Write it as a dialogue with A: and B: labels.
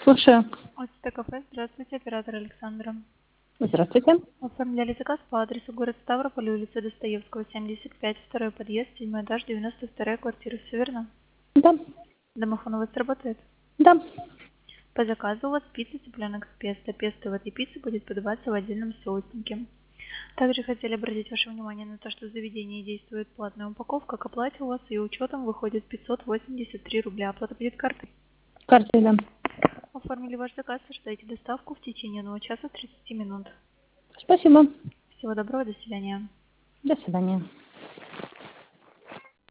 A: Слушаю.
B: ОТТ кафе. Здравствуйте, оператор Александра.
A: Здравствуйте.
B: Оформляли заказ по адресу город Ставрополь, улица Достоевского, 75, второй подъезд, 7 этаж, 92 квартира. Все верно?
A: Да.
B: Домофон у вас работает?
A: Да.
B: По заказу у вас пицца цыпленок с песто. Песто в этой пицце будет подаваться в отдельном соуснике. Также хотели обратить ваше внимание на то, что в заведении действует платная упаковка. К оплате у вас и учетом выходит 583 рубля. Оплата будет картой.
A: Картой, да.
B: Оформили ваш заказ, ожидайте доставку в течение 1 часа 30 минут.
A: Спасибо.
B: Всего доброго, до свидания.
A: До свидания.